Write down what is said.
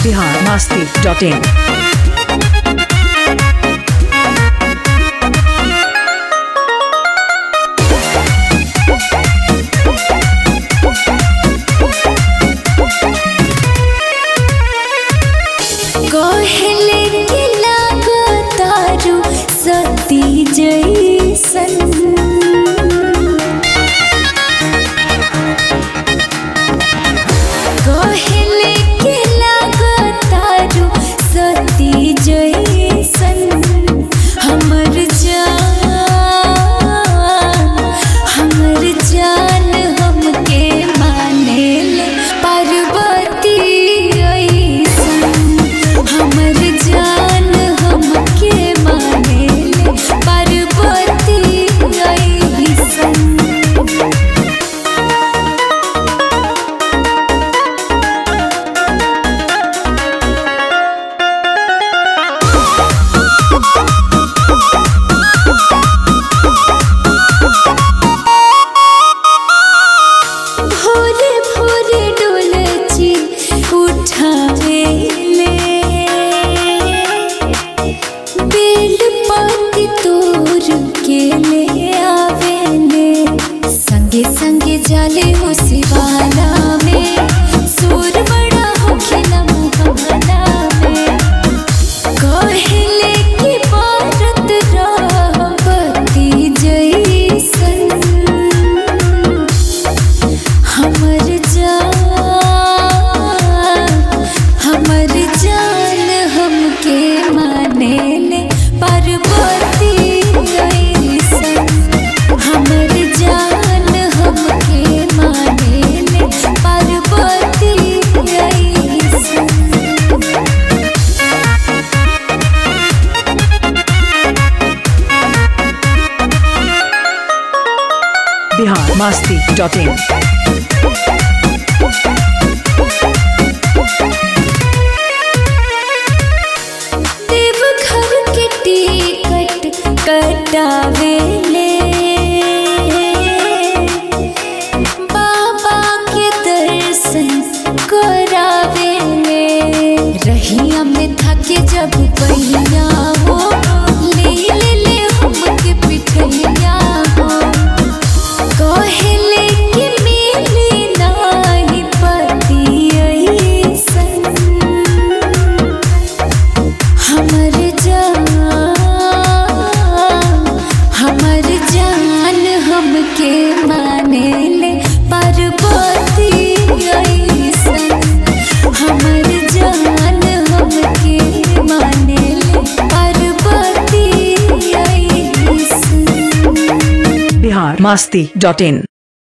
biharmasti.in कहले के लागो तारू सती जैसन कहले के लागो तारू सती जैसन हमर जान हमके मानेले पार्वती ऐसन हमर जान हमके मानेले पार्वती ऐसन भोरे भोरे डोलची उठावेले बेल पत्ती तोड़ के ले आवेले संगे संगे जाले हो शिवाला में सुर बड़ा होखेला मुहाना में कहले कि भारत रहबती जैसन हमर जान हमके मानेले पार्वती ऐसन हमर जान हमके मानेले पार्वती ऐसन biharmasti.in देवघर के टिकट कटावेले बाबा के दर्शन करावेले रहिया में थके जब पहिया हो ले ले ले हमके पिठैया हो कहले कि मिली नाही पति ऐसन हमर जान हमके मानेले पार्वती ऐसन हमर जान हमके मानेले पार्वती ऐसन biharmasti.in